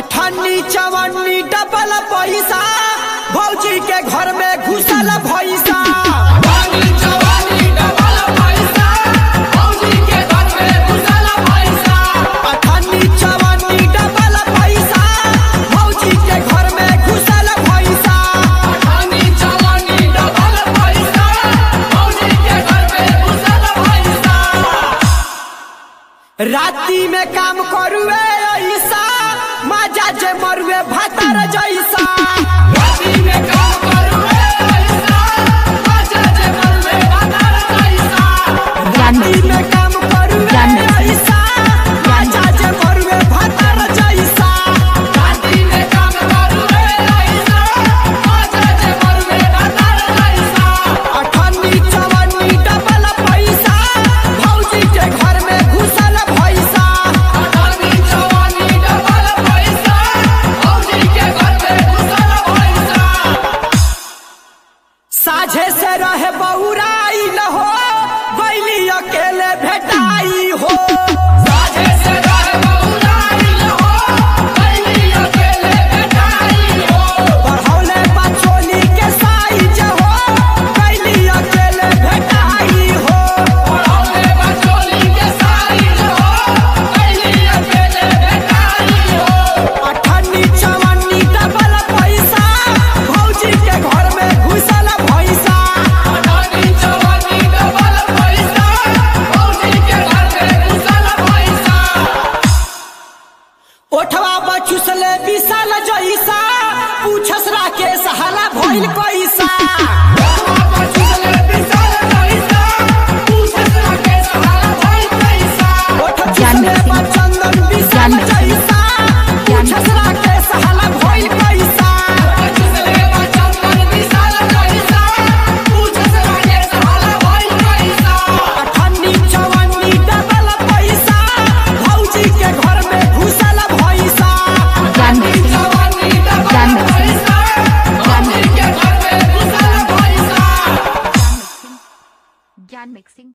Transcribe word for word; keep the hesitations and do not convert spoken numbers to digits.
अठन्नी चवन्नी डबल पैसा भौजी के घर में घुसल भैसा। अठन्नी चवन्नी डबल पैसा भौजी के घर में घुसल भैसा। अठन्नी चवन्नी डबल पैसा भौजी के घर में घुसल भैसा। अठन्नी चवन्नी डबल पैसा भौजी के घर में घुसल भैसा। राती में काम करुए ऐसा मजा जे मरुए भातर जैसा। राती में काम करुए ऐसा मजा जे मरुए भातर जैसा। राती में काम करुए ऐसा मजा जे मरुए भातर जैसा। राती में काम करुए ऐसा मजा जे मरुए भातर जैसा। अठन्नी चवन्नी डबल पैसा भौजी के घर में घुसल भैसा। अठन्नी चवन्नी डबल पैसा भौजी के घर में घुसल भैसा। साझे से रहे बहुराई हो बैली अकेले भेटाई हो। साझे से रहे बहुराई हो बैली अकेले भेटाई हो। बढ़ौले बचोली के साइज हो बैली अकेले भेटाई हो। बढ़ौले बचोली के साइज हो बैली अकेले भेटाई हो। अठन्नी चवन्नी डबल पैसा भौजी के घर में घुसल भैसा। अठन्नी चवन्नी डबल पैसा भौजी के घर में घुसल भैसा। ओठवा बचुसले विशाल जैसा पूछस राकेश हाला भइल कैसा। ओठवा बचुसले विशाल जैसा पूछस राकेश हाला भइल कैसा। ओठ चुसले बचंदन विशाल जैसा पूछस राकेश हाला भइल कैसा। ओठ चुसले बचंदन विशाल जैसा पूछस राकेश हाला भइल कैसा। अठन्नी चवन्नी डबल पैसा भौजी के घर में घुसल भैसा। अठन्नी चवन्नी डबल पैसा भौजी के घर में घुसल भैसा। ज्ञान मिक्सिंग।